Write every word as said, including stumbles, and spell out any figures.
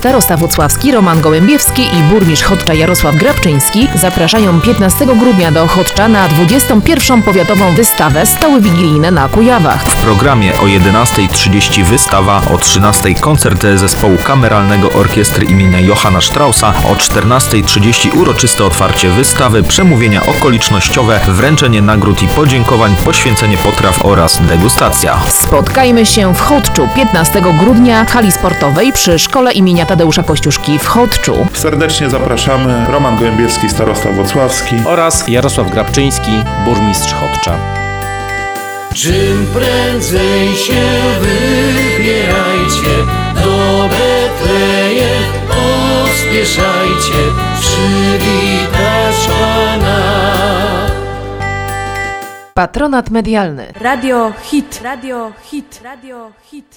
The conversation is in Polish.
starosta włocławski Roman Gołębiewski i burmistrz Chodcza Jarosław Grabczyński zapraszają piętnastego grudnia do Chodcza na dwudziestą pierwszą powiatową wystawę Stoły wigilijne na Kujawach. W programie o jedenastej trzydzieści wystawa, o trzynastej koncert zespołu kameralnego orkiestry imienia Johanna Straussa, o czternastej trzydzieści uroczyste otwarcie wystawy, przemówienia okolicznościowe, wręczenie nagród i podziękowań, poświęcenie potraw oraz degustacja. Spotkajmy się w Chodczu piętnastego grudnia w hali sportowej przy Szkole imienia Tadeusza Kościuszki w Chodczu. Serdecznie zapraszamy. Roman Gołębiewski, starosta włocławski oraz Jarosław Grabczyński, burmistrz Chodcza. Czym prędzej się wybierajcie, do Betlejem pospieszajcie, przywitać Pana. Patronat medialny. Radio Hit. Radio Hit. Radio Hit.